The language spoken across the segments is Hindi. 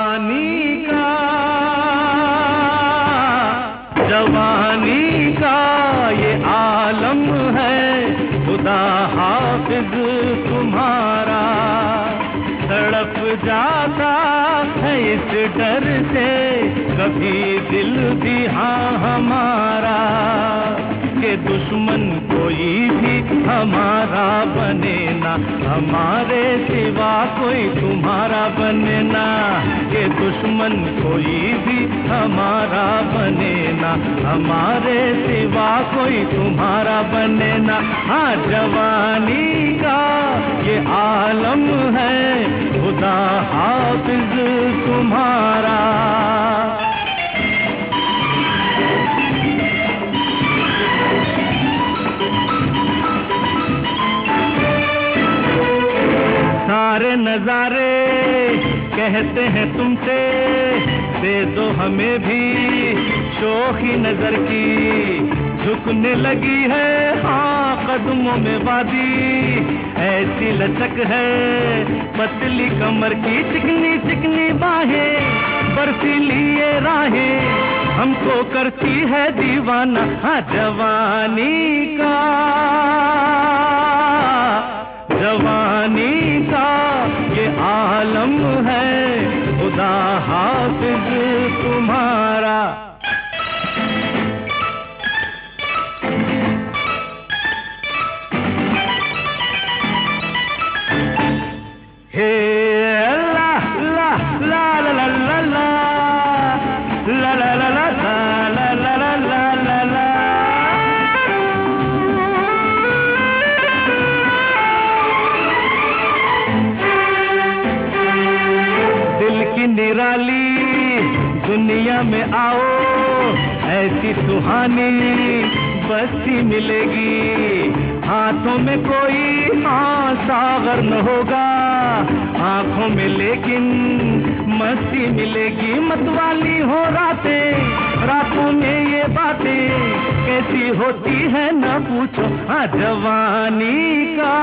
जवानी का ये आलम है, खुदा हाफिज तुम्हारा। तड़प जाता है इस डर से कभी दिल भी हाँ हमारा, कि दुश्मन कोई भी हमारा बने ना, हमारे सिवा कोई तुम्हारा बने ना। कि दुश्मन कोई भी हमारा बने ना, हमारे सिवा कोई तुम्हारा बने ना। हाँ, जवानी का ये आलम है, खुदा हाफिज तुम्हारा। सारे नजारे कहते हैं तुमसे, दे दो हमें भी शोखी नजर की। झुकने लगी है हाँ कदमों में वादी, ऐसी लचक है पतली कमर की। चिकनी चिकनी बाहें बर्फीली ये राहें हमको करती है दीवाना। हाँ, जवानी का ये आलम है, खुदा हाफिज तुम्हारा। हे ला ला ला ला ला ला ला ला ला ला ला ला ला ला ला। निराली दुनिया में आओ, ऐसी सुहानी बस्ती मिलेगी। हाथों में कोई हाँ सागर न होगा, आंखों में लेकिन मस्ती मिलेगी। मतवाली हो रातें, रातों में ये बातें कैसी होती है न पूछो। हाँ, जवानी का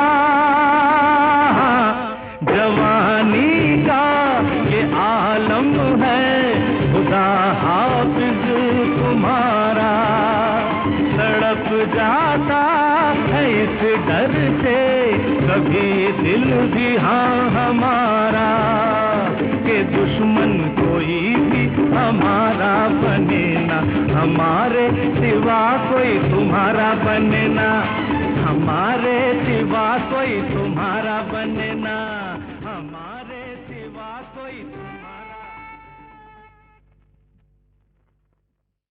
ये आलम है, खुदा हाफिज तुम्हारा। तड़प जाता है इस डर से कभी दिल भी हाँ हमारा, कि दुश्मन कोई भी हमारा बने ना, हमारे सिवा कोई तुम्हारा बने ना, हमारे सिवा कोई तुम्हारा बने ना।